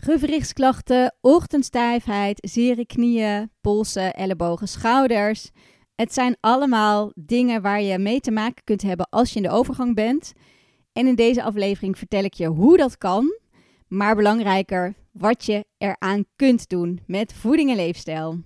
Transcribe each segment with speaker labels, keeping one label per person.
Speaker 1: gewrichtsklachten, ochtendstijfheid, zere knieën, polsen, ellebogen, schouders. Het zijn allemaal dingen waar je mee te maken kunt hebben als je in de overgang bent. En in deze aflevering vertel ik je hoe dat kan, maar belangrijker wat je eraan kunt doen met voeding en leefstijl.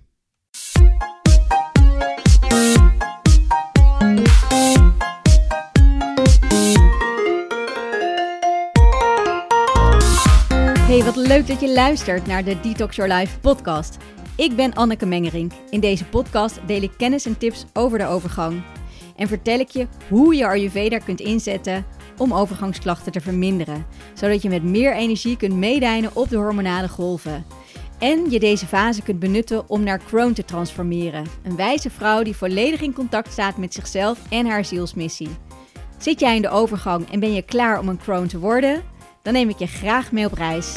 Speaker 1: Hey, wat leuk dat je luistert naar de Detox Your Life podcast. Ik ben Anneke Mengerink. In deze podcast deel ik kennis en tips over de overgang. En vertel ik je hoe je Ayurveda kunt inzetten om overgangsklachten te verminderen. Zodat je met meer energie kunt meedijnen op de hormonale golven. En je deze fase kunt benutten om naar Crone te transformeren. Een wijze vrouw die volledig in contact staat met zichzelf en haar zielsmissie. Zit jij in de overgang en ben je klaar om een Crone te worden? Dan neem ik je graag mee op reis.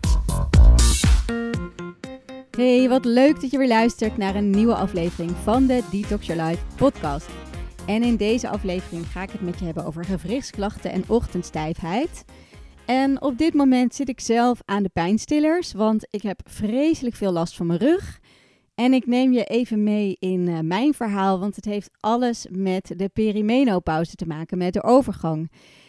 Speaker 1: Hey, wat leuk dat je weer luistert naar een nieuwe aflevering van de Detox Your Life podcast. En in deze aflevering ga ik het met je hebben over gewrichtsklachten en ochtendstijfheid. En op dit moment zit ik zelf aan de pijnstillers, want ik heb vreselijk veel last van mijn rug. En ik neem je even mee in mijn verhaal, want het heeft alles met de perimenopauze te maken, met de overgang.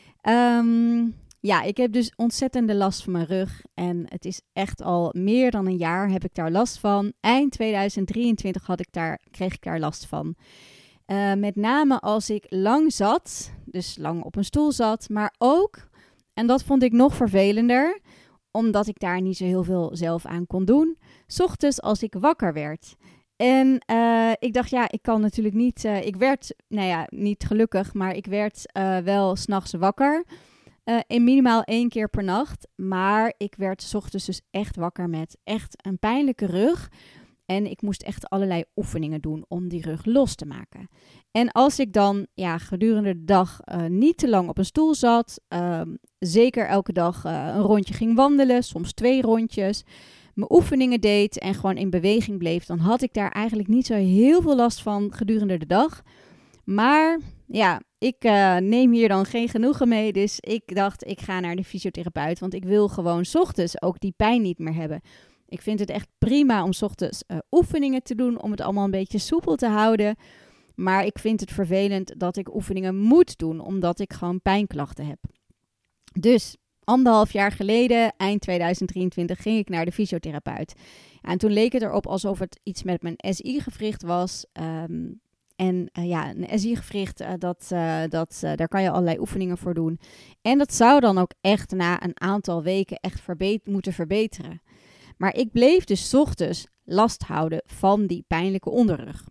Speaker 1: Ja, ik heb dus ontzettende last van mijn rug en het is echt al meer dan een jaar heb ik daar last van. Eind 2023 kreeg ik daar last van. Met name als ik lang zat, dus lang op een stoel zat, maar ook, en dat vond ik nog vervelender, omdat ik daar niet zo heel veel zelf aan kon doen, 's ochtends als ik wakker werd. En ik dacht, ja, ik kan natuurlijk niet, ik werd, niet gelukkig, maar ik werd wel 's nachts wakker. In minimaal 1 keer per nacht. Maar ik werd 's ochtends dus echt wakker met echt een pijnlijke rug. En ik moest echt allerlei oefeningen doen om die rug los te maken. En als ik dan gedurende de dag niet te lang op een stoel zat. Zeker elke dag een rondje ging wandelen. Soms 2 rondjes. Mijn oefeningen deed en gewoon in beweging bleef. Dan had ik daar eigenlijk niet zo heel veel last van gedurende de dag. Maar ja, ik neem hier dan geen genoegen mee. Dus ik dacht, ik ga naar de fysiotherapeut. Want ik wil gewoon 's ochtends ook die pijn niet meer hebben. Ik vind het echt prima om 's ochtends oefeningen te doen. Om het allemaal een beetje soepel te houden. Maar ik vind het vervelend dat ik oefeningen moet doen. Omdat ik gewoon pijnklachten heb. Dus 1,5 jaar geleden, eind 2023, ging ik naar de fysiotherapeut. En toen leek het erop alsof het iets met mijn SI-gewricht was. Een SI-gewricht, daar kan je allerlei oefeningen voor doen. En dat zou dan ook echt na een aantal weken echt moeten verbeteren. Maar ik bleef dus 's ochtends last houden van die pijnlijke onderrug.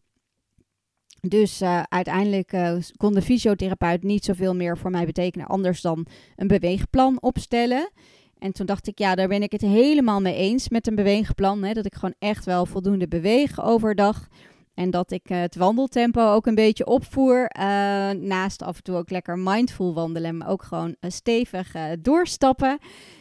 Speaker 1: Dus uiteindelijk kon de fysiotherapeut niet zoveel meer voor mij betekenen anders dan een beweegplan opstellen. En toen dacht ik, ja, daar ben ik het helemaal mee eens met een beweegplan. Hè, dat ik gewoon echt wel voldoende beweeg overdag. En dat ik het wandeltempo ook een beetje opvoer. Naast af en toe ook lekker mindful wandelen. Maar ook gewoon stevig doorstappen.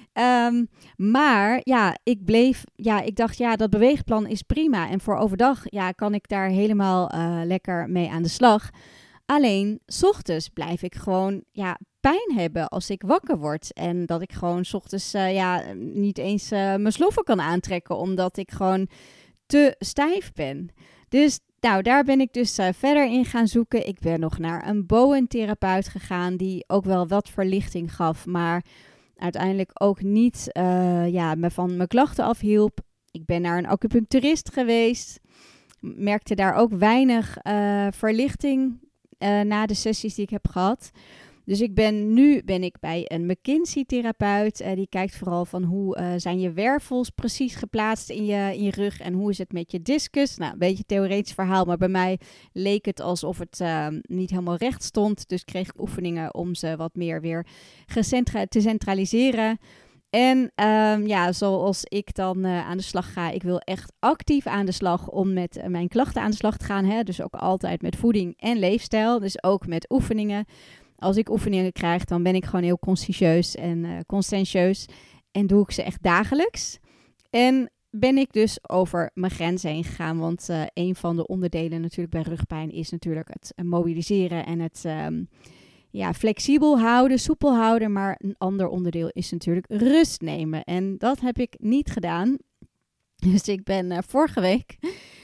Speaker 1: Maar ja, ik dacht, ja, dat beweegplan is prima. En voor overdag kan ik daar helemaal lekker mee aan de slag. Alleen, 's ochtends blijf ik gewoon pijn hebben als ik wakker word. En dat ik gewoon 's ochtends niet eens mijn sloffen kan aantrekken. Omdat ik gewoon te stijf ben. Dus daar ben ik dus verder in gaan zoeken. Ik ben nog naar een Bowen-therapeut gegaan die ook wel wat verlichting gaf, maar uiteindelijk ook niet me van mijn klachten afhielp. Ik ben naar een acupuncturist geweest. Merkte daar ook weinig verlichting na de sessies die ik heb gehad. Dus nu ben ik bij een McKinsey-therapeut. Die kijkt vooral van hoe zijn je wervels precies geplaatst in je rug en hoe is het met je discus. Nou, een beetje een theoretisch verhaal, maar bij mij leek het alsof het niet helemaal recht stond. Dus kreeg ik oefeningen om ze wat meer weer te centraliseren. En zoals ik dan aan de slag ga, ik wil echt actief aan de slag om met mijn klachten aan de slag te gaan. Hè? Dus ook altijd met voeding en leefstijl, dus ook met oefeningen. Als ik oefeningen krijg, dan ben ik gewoon heel consciëntieus en conscientieus. En doe ik ze echt dagelijks. En ben ik dus over mijn grens heen gegaan. Want een van de onderdelen natuurlijk bij rugpijn is natuurlijk het mobiliseren en het flexibel houden, soepel houden. Maar een ander onderdeel is natuurlijk rust nemen. En dat heb ik niet gedaan. Dus ik ben vorige week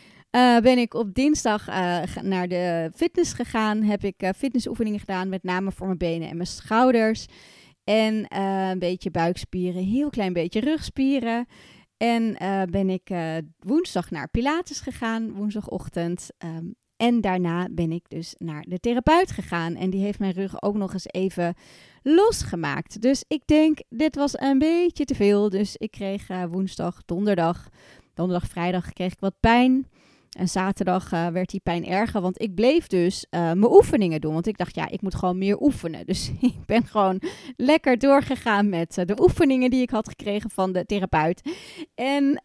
Speaker 1: ben ik op dinsdag naar de fitness gegaan. Heb ik fitnessoefeningen gedaan, met name voor mijn benen en mijn schouders. En een beetje buikspieren, heel klein beetje rugspieren. En ben ik woensdag naar Pilates gegaan, woensdagochtend. En daarna ben ik dus naar de therapeut gegaan. En die heeft mijn rug ook nog eens even losgemaakt. Dus ik denk, dit was een beetje te veel. Dus ik kreeg woensdag, donderdag, vrijdag kreeg ik wat pijn. En zaterdag werd die pijn erger, want ik bleef dus mijn oefeningen doen. Want ik dacht, ik moet gewoon meer oefenen. Dus ik ben gewoon lekker doorgegaan met de oefeningen die ik had gekregen van de therapeut. En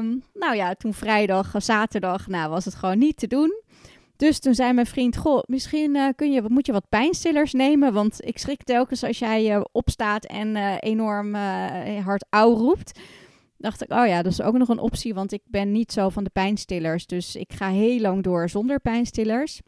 Speaker 1: toen zaterdag, was het gewoon niet te doen. Dus toen zei mijn vriend, misschien moet je wat pijnstillers nemen. Want ik schrik telkens als jij opstaat en enorm hard auw roept. Dacht ik, dat is ook nog een optie, want ik ben niet zo van de pijnstillers. Dus ik ga heel lang door zonder pijnstillers.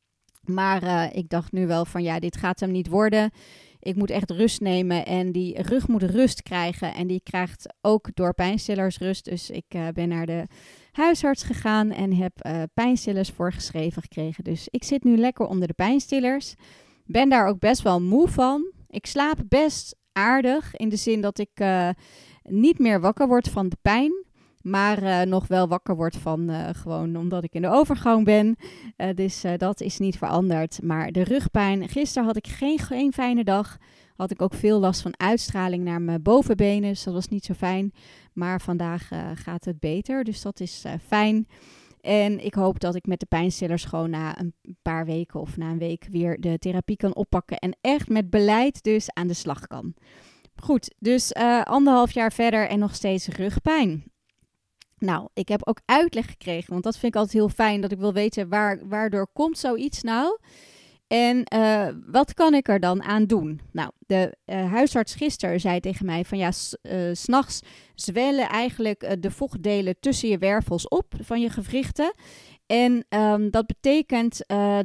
Speaker 1: Maar ik dacht nu wel van, dit gaat hem niet worden. Ik moet echt rust nemen en die rug moet rust krijgen. En die krijgt ook door pijnstillers rust. Dus ik ben naar de huisarts gegaan en heb pijnstillers voorgeschreven gekregen. Dus ik zit nu lekker onder de pijnstillers. Ben daar ook best wel moe van. Ik slaap best aardig in de zin dat ik niet meer wakker word van de pijn. Maar nog wel wakker word van gewoon omdat ik in de overgang ben. Dus dat is niet veranderd. Maar de rugpijn, gisteren had ik geen fijne dag. Had ik ook veel last van uitstraling naar mijn bovenbenen. Dus dat was niet zo fijn. Maar vandaag gaat het beter. Dus dat is fijn. En ik hoop dat ik met de pijnstillers gewoon na een paar weken of na een week weer de therapie kan oppakken. En echt met beleid dus aan de slag kan. Goed, dus 1,5 jaar verder en nog steeds rugpijn. Nou, ik heb ook uitleg gekregen, want dat vind ik altijd heel fijn, dat ik wil weten waardoor komt zoiets nou. En wat kan ik er dan aan doen? Nou, de huisarts gisteren zei tegen mij van 's nachts zwellen eigenlijk de vochtdelen tussen je wervels op van je gewrichten. En dat betekent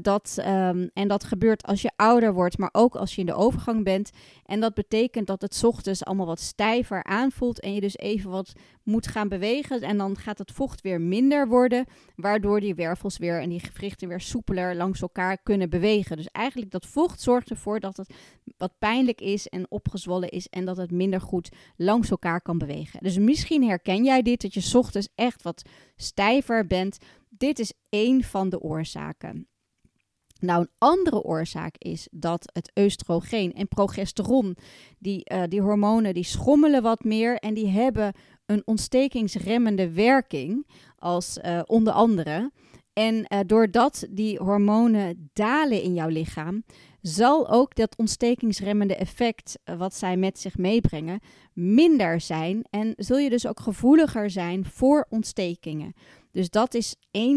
Speaker 1: en dat gebeurt als je ouder wordt, maar ook als je in de overgang bent. En dat betekent dat het 's ochtends allemaal wat stijver aanvoelt en je dus even wat moet gaan bewegen. En dan gaat het vocht weer minder worden, waardoor die wervels weer en die gewrichten weer soepeler langs elkaar kunnen bewegen. Dus eigenlijk dat vocht zorgt ervoor dat het wat pijnlijk is en opgezwollen is en dat het minder goed langs elkaar kan bewegen. Dus misschien herken jij dit, dat je 's ochtends echt wat stijver bent. Dit is één van de oorzaken. Nou, een andere oorzaak is dat het oestrogeen en progesteron, die hormonen, die schommelen wat meer en die hebben een ontstekingsremmende werking als onder andere. En doordat die hormonen dalen in jouw lichaam, zal ook dat ontstekingsremmende effect wat zij met zich meebrengen minder zijn en zul je dus ook gevoeliger zijn voor ontstekingen. Dus dat is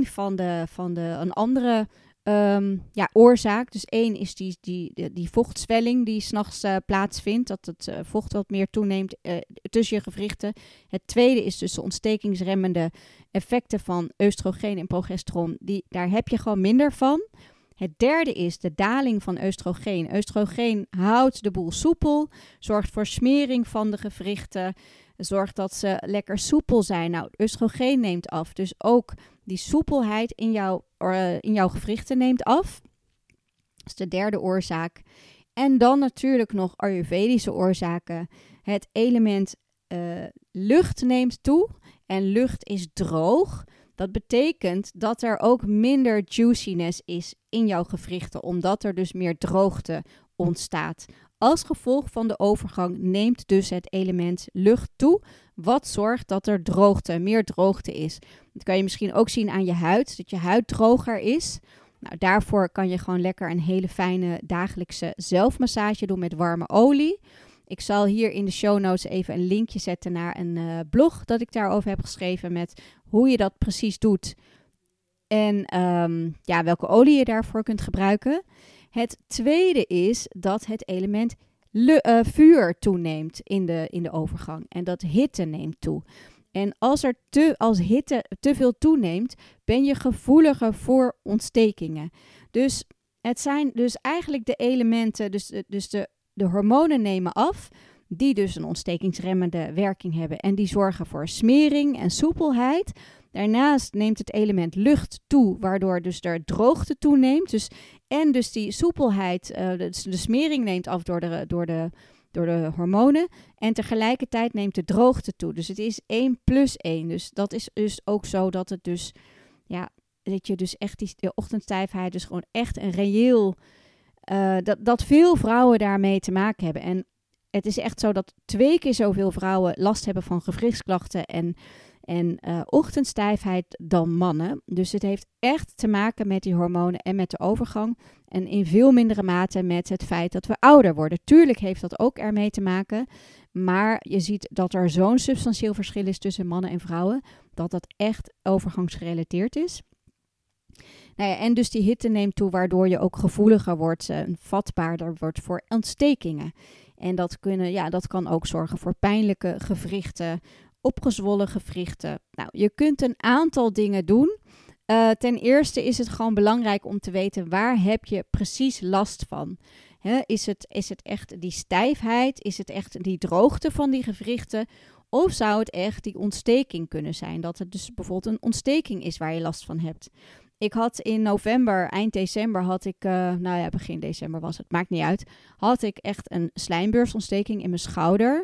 Speaker 1: een andere oorzaak. Dus één is die vochtzwelling die 's nachts plaatsvindt. Dat het vocht wat meer toeneemt tussen je gewrichten. Het tweede is dus de ontstekingsremmende effecten van oestrogeen en progesteron. Daar heb je gewoon minder van. Het derde is de daling van oestrogeen. Oestrogeen houdt de boel soepel, zorgt voor smering van de gewrichten, zorgt dat ze lekker soepel zijn. Nou, oestrogeen neemt af, dus ook die soepelheid in jouw gewrichten neemt af. Dat is de derde oorzaak. En dan natuurlijk nog Ayurvedische oorzaken. Het element lucht neemt toe en lucht is droog. Dat betekent dat er ook minder juiciness is in jouw gewrichten, omdat er dus meer droogte ontstaat. Als gevolg van de overgang neemt dus het element lucht toe, wat zorgt dat er meer droogte is. Dat kan je misschien ook zien aan je huid, dat je huid droger is. Nou, daarvoor kan je gewoon lekker een hele fijne dagelijkse zelfmassage doen met warme olie. Ik zal hier in de show notes even een linkje zetten naar een blog dat ik daarover heb geschreven met hoe je dat precies doet en welke olie je daarvoor kunt gebruiken. Het tweede is dat het element vuur toeneemt in de overgang en dat hitte neemt toe. En als hitte te veel toeneemt, ben je gevoeliger voor ontstekingen. Dus het zijn dus eigenlijk de elementen, dus de hormonen nemen af, die dus een ontstekingsremmende werking hebben en die zorgen voor smering en soepelheid. Daarnaast neemt het element lucht toe, waardoor dus er droogte toeneemt. Dus die soepelheid, de smering neemt af door de hormonen. En tegelijkertijd neemt de droogte toe. Dus het is 1 plus 1. Dus dat is dus ook zo dat het dus, dat je dus echt de ochtendstijfheid dus gewoon echt een reëel, dat veel vrouwen daarmee te maken hebben. En het is echt zo dat 2 keer zoveel vrouwen last hebben van gewrichtsklachten en ochtendstijfheid dan mannen. Dus het heeft echt te maken met die hormonen en met de overgang. En in veel mindere mate met het feit dat we ouder worden. Tuurlijk heeft dat ook ermee te maken. Maar je ziet dat er zo'n substantieel verschil is tussen mannen en vrouwen. Dat dat echt overgangsgerelateerd is. Nou ja, en dus die hitte neemt toe, waardoor je ook gevoeliger wordt, vatbaarder wordt voor ontstekingen. En dat kan ook zorgen voor pijnlijke gewrichten, opgezwollen gewrichten. Nou, je kunt een aantal dingen doen. Ten eerste is het gewoon belangrijk om te weten, waar heb je precies last van? Is het echt die stijfheid? Is het echt die droogte van die gewrichten? Of zou het echt die ontsteking kunnen zijn? Dat het dus bijvoorbeeld een ontsteking is waar je last van hebt. Ik had in november, eind december begin december was het, maakt niet uit, had ik echt een slijmbeursontsteking in mijn schouder.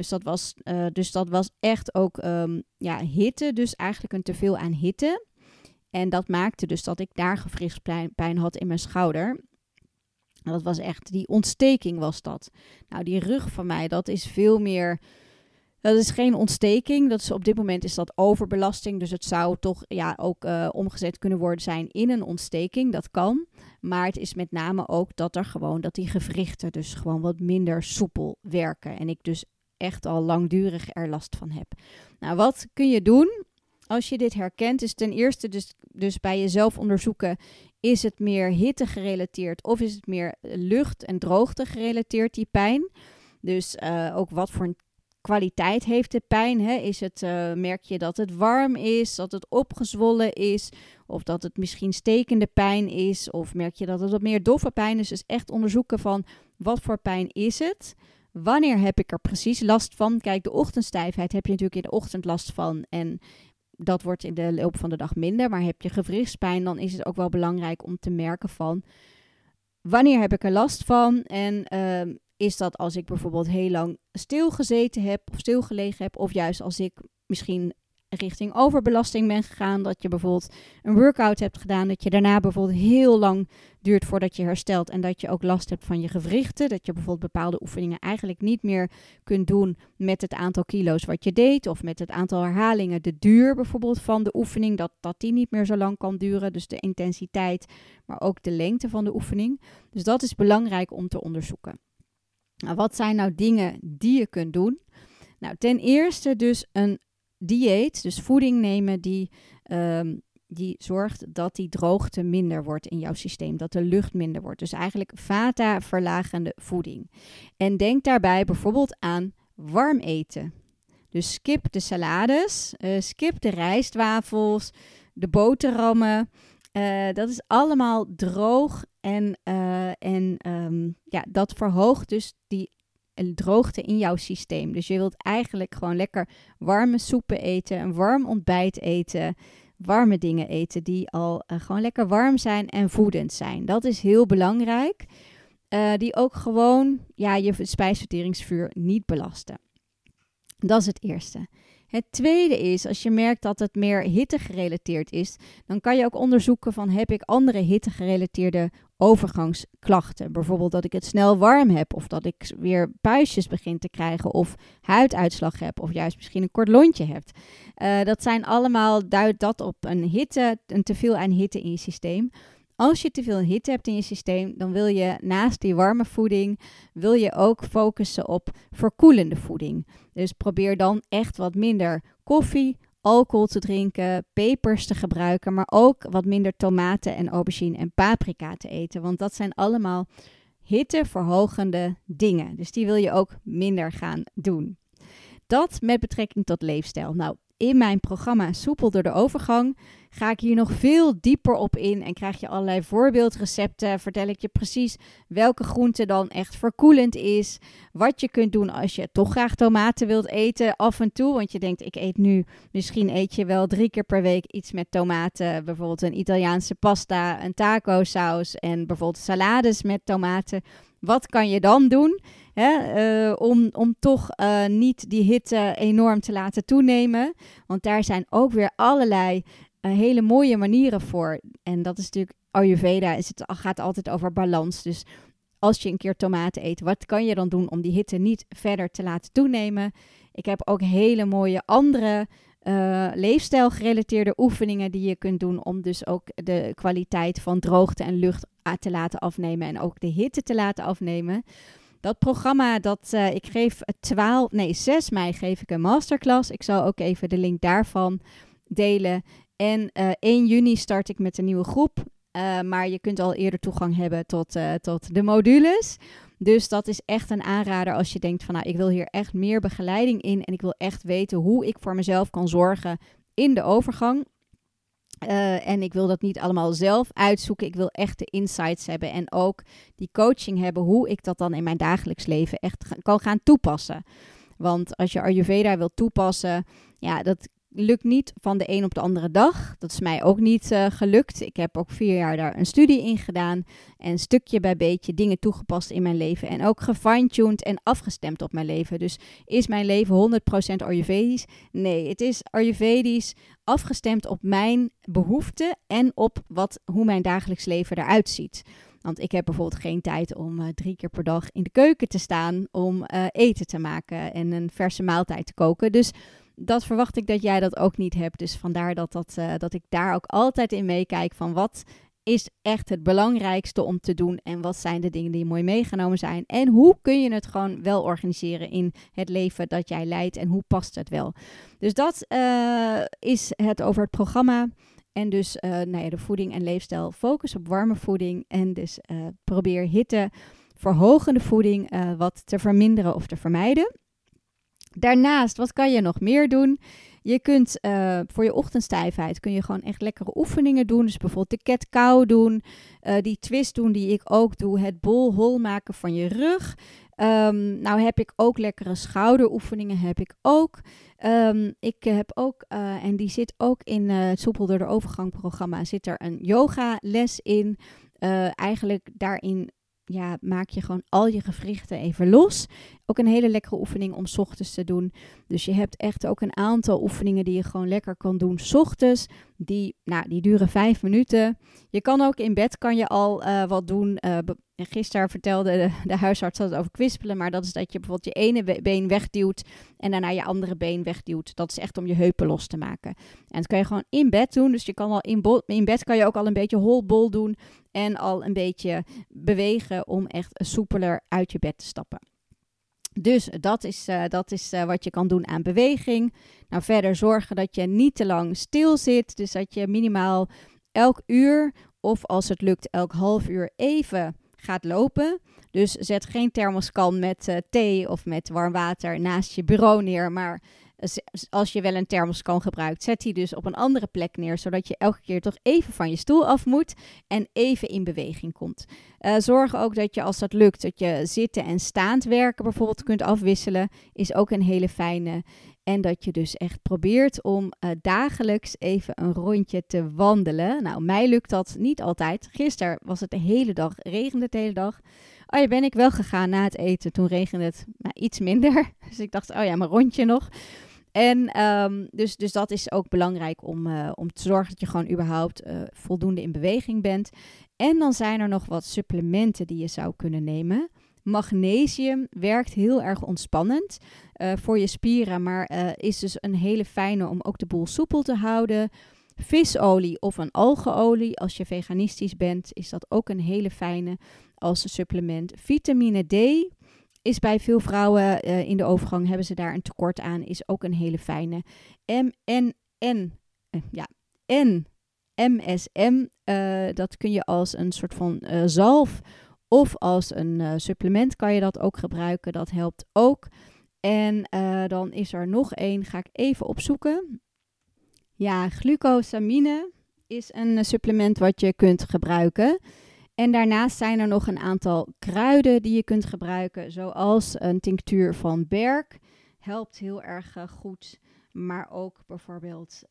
Speaker 1: Dus dat was echt ook hitte, dus eigenlijk een teveel aan hitte. En dat maakte dus dat ik daar gewrichtspijn had in mijn schouder. Dat was echt, die ontsteking was dat. Nou, die rug van mij, dat is veel meer, dat is geen ontsteking. Op dit moment is dat overbelasting. Dus het zou toch ook omgezet kunnen worden zijn in een ontsteking. Dat kan. Maar het is met name ook dat die gewrichten dus gewoon wat minder soepel werken. En ik dus echt al langdurig er last van heb. Nou, wat kun je doen als je dit herkent? Is ten eerste dus bij jezelf onderzoeken, is het meer hitte gerelateerd of is het meer lucht en droogte gerelateerd, die pijn? Dus ook wat voor een kwaliteit heeft de pijn? Merk je dat het warm is, dat het opgezwollen is, of dat het misschien stekende pijn is, of merk je dat het wat meer doffe pijn is? Dus echt onderzoeken van, wat voor pijn is het? Wanneer heb ik er precies last van? Kijk, de ochtendstijfheid heb je natuurlijk in de ochtend last van en dat wordt in de loop van de dag minder. Maar heb je gewrichtspijn, dan is het ook wel belangrijk om te merken van, wanneer heb ik er last van? En is dat als ik bijvoorbeeld heel lang stilgezeten heb of stilgelegen heb, of juist als ik misschien richting overbelasting ben gegaan, dat je bijvoorbeeld een workout hebt gedaan, dat je daarna bijvoorbeeld heel lang duurt voordat je herstelt en dat je ook last hebt van je gewrichten, dat je bijvoorbeeld bepaalde oefeningen eigenlijk niet meer kunt doen met het aantal kilo's wat je deed, of met het aantal herhalingen, de duur bijvoorbeeld van de oefening, dat die niet meer zo lang kan duren, dus de intensiteit, maar ook de lengte van de oefening. Dus dat is belangrijk om te onderzoeken. Nou, wat zijn nou dingen die je kunt doen? Nou, ten eerste dus een dieet, dus voeding nemen die zorgt dat die droogte minder wordt in jouw systeem, dat de lucht minder wordt. Dus eigenlijk vata-verlagende voeding. En denk daarbij bijvoorbeeld aan warm eten. Dus skip de salades, skip de rijstwafels, de boterhammen. Dat is allemaal droog en dat verhoogt dus die droogte in jouw systeem. Dus je wilt eigenlijk gewoon lekker warme soepen eten, een warm ontbijt eten, warme dingen eten die al gewoon lekker warm zijn en voedend zijn. Dat is heel belangrijk. Die ook gewoon je spijsverteringsvuur niet belasten. Dat is het eerste. Het tweede is, als je merkt dat het meer hitte gerelateerd is, dan kan je ook onderzoeken van, heb ik andere hitte gerelateerde overgangsklachten? Bijvoorbeeld dat ik het snel warm heb, of dat ik weer puistjes begin te krijgen, of huiduitslag heb, of juist misschien een kort lontje heb. Dat zijn allemaal, duidt dat op een teveel aan hitte in je systeem. Als je te veel hitte hebt in je systeem, dan wil je naast die warme voeding, wil je ook focussen op verkoelende voeding. Dus probeer dan echt wat minder koffie, alcohol te drinken, pepers te gebruiken, maar ook wat minder tomaten en aubergine en paprika te eten. Want dat zijn allemaal hitteverhogende dingen. Dus die wil je ook minder gaan doen. Dat met betrekking tot leefstijl. Nou, in mijn programma Soepel door de overgang ga ik hier nog veel dieper op in en krijg je allerlei voorbeeldrecepten. Vertel ik je precies welke groente dan echt verkoelend is. Wat je kunt doen als je toch graag tomaten wilt eten af en toe. Want je denkt, misschien eet je wel 3 keer per week iets met tomaten. Bijvoorbeeld een Italiaanse pasta, een taco saus en bijvoorbeeld salades met tomaten. Wat kan je dan doen om toch niet die hitte enorm te laten toenemen? Want daar zijn ook weer allerlei hele mooie manieren voor. En dat is natuurlijk Ayurveda. Het gaat altijd over balans. Dus als je een keer tomaten eet, wat kan je dan doen om die hitte niet verder te laten toenemen? Ik heb ook hele mooie andere leefstijl gerelateerde oefeningen die je kunt doen om dus ook de kwaliteit van droogte en lucht te laten afnemen en ook de hitte te laten afnemen. Dat programma, ik geef 6 mei geef ik een masterclass. Ik zal ook even de link daarvan delen. En 1 juni start ik met een nieuwe groep. Maar je kunt al eerder toegang hebben tot de modules. Dus dat is echt een aanrader als je denkt van ik wil hier echt meer begeleiding in. En ik wil echt weten hoe ik voor mezelf kan zorgen in de overgang. En ik wil dat niet allemaal zelf uitzoeken. Ik wil echt de insights hebben en ook die coaching hebben hoe ik dat dan in mijn dagelijks leven echt kan gaan toepassen. Want als je Ayurveda wilt toepassen, dat lukt niet van de een op de andere dag. Dat is mij ook niet gelukt. Ik heb ook 4 jaar daar een studie in gedaan en stukje bij beetje dingen toegepast in mijn leven en ook gefine-tuned en afgestemd op mijn leven. Dus is mijn leven 100% Ayurvedisch? Nee, het is Ayurvedisch afgestemd op mijn behoeften en op hoe mijn dagelijks leven eruit ziet. Want ik heb bijvoorbeeld geen tijd om 3 keer per dag in de keuken te staan om eten te maken en een verse maaltijd te koken. Dus dat verwacht ik dat jij dat ook niet hebt. Dus vandaar dat ik daar ook altijd in meekijk van wat is echt het belangrijkste om te doen en wat zijn de dingen die mooi meegenomen zijn. En hoe kun je het gewoon wel organiseren in het leven dat jij leidt en hoe past het wel. Dus dat is het over het programma. En dus de voeding en leefstijl focus op warme voeding en dus probeer hitte verhogende voeding wat te verminderen of te vermijden. Daarnaast, wat kan je nog meer doen? Je kunt voor je ochtendstijfheid kun je gewoon echt lekkere oefeningen doen. Dus bijvoorbeeld de cat-cow doen, die twist doen die ik ook doe, het bol-hol maken van je rug. Nou heb ik ook lekkere schouderoefeningen, heb ik ook. Ik heb ook, en die zit ook in het Soepel door de overgang programma, zit er een yoga les in. Eigenlijk daarin maak je gewoon al je gewrichten even los. Ook een hele lekkere oefening om 's ochtends te doen. Dus je hebt echt ook een aantal oefeningen die je gewoon lekker kan doen 's ochtends. Die duren 5 minuten. Je kan ook in bed al wat doen. Gisteren vertelde de huisarts het over kwispelen. Maar dat is dat je bijvoorbeeld je ene been wegduwt en daarna je andere been wegduwt. Dat is echt om je heupen los te maken. En dat kan je gewoon in bed doen. Dus je kan al in bed kan je ook al een beetje holbol doen. En al een beetje bewegen om echt soepeler uit je bed te stappen. Dus dat is wat je kan doen aan beweging. Nou, verder zorgen dat je niet te lang stil zit. Dus dat je minimaal elk uur of als het lukt elk half uur even gaat lopen. Dus zet geen thermoskan met thee of met warm water naast je bureau neer. Maar als je wel een thermoskan gebruikt, zet die dus op een andere plek neer. Zodat je elke keer toch even van je stoel af moet en even in beweging komt. Zorg ook dat je, als dat lukt, dat je zitten en staand werken bijvoorbeeld kunt afwisselen. Is ook een hele fijne. En dat je dus echt probeert om dagelijks even een rondje te wandelen. Nou, mij lukt dat niet altijd. Gisteren was het de hele dag, regende het de hele dag. Ben ik wel gegaan na het eten. Toen regende het iets minder. Dus ik dacht, mijn rondje nog. En dus dat is ook belangrijk om te zorgen dat je gewoon überhaupt voldoende in beweging bent. En dan zijn er nog wat supplementen die je zou kunnen nemen. Magnesium werkt heel erg ontspannend voor je spieren, maar is dus een hele fijne om ook de boel soepel te houden. Visolie of een algeolie, als je veganistisch bent, is dat ook een hele fijne als supplement. Vitamine D is bij veel vrouwen in de overgang, hebben ze daar een tekort aan, is ook een hele fijne. MSM, dat kun je als een soort van zalf of als een supplement kan je dat ook gebruiken. Dat helpt ook. En dan is er nog één, ga ik even opzoeken. Ja, glucosamine is een supplement wat je kunt gebruiken. En daarnaast zijn er nog een aantal kruiden die je kunt gebruiken, zoals een tinctuur van berk. Helpt heel erg goed, maar ook bijvoorbeeld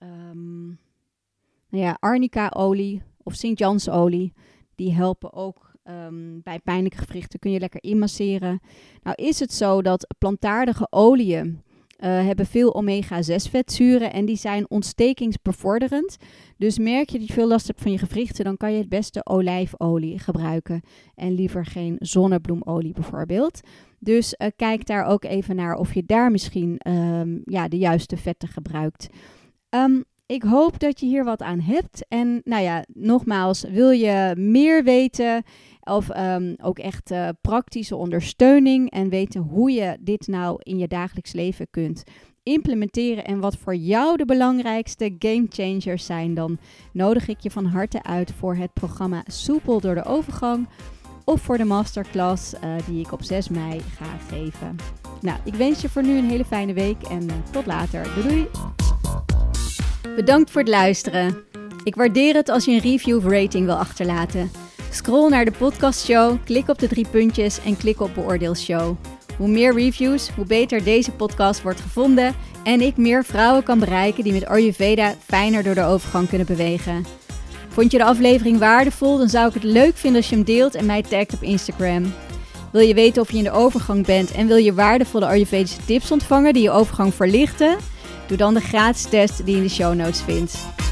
Speaker 1: arnica-olie of Sint-Jansolie. Die helpen ook bij pijnlijke gewrichten, kun je lekker inmasseren. Nou is het zo dat plantaardige oliën hebben veel omega-6 vetzuren en die zijn ontstekingsbevorderend. Dus merk je dat je veel last hebt van je gewrichten, dan kan je het beste olijfolie gebruiken en liever geen zonnebloemolie bijvoorbeeld. Dus kijk daar ook even naar of je daar misschien de juiste vetten gebruikt. Ik hoop dat je hier wat aan hebt. En nogmaals, wil je meer weten of ook echt praktische ondersteuning en weten hoe je dit nou in je dagelijks leven kunt implementeren en wat voor jou de belangrijkste game changers zijn, dan nodig ik je van harte uit voor het programma Soepel door de overgang of voor de masterclass die ik op 6 mei ga geven. Nou, ik wens je voor nu een hele fijne week en tot later. Doei! Bedankt voor het luisteren. Ik waardeer het als je een review of rating wil achterlaten. Scroll naar de podcastshow, klik op de 3 puntjes en klik op beoordeel show. Hoe meer reviews, hoe beter deze podcast wordt gevonden en ik meer vrouwen kan bereiken die met Ayurveda fijner door de overgang kunnen bewegen. Vond je de aflevering waardevol, dan zou ik het leuk vinden als je hem deelt en mij tagt op Instagram. Wil je weten of je in de overgang bent en wil je waardevolle Ayurvedische tips ontvangen die je overgang verlichten? Doe dan de gratis test die je in de show notes vindt.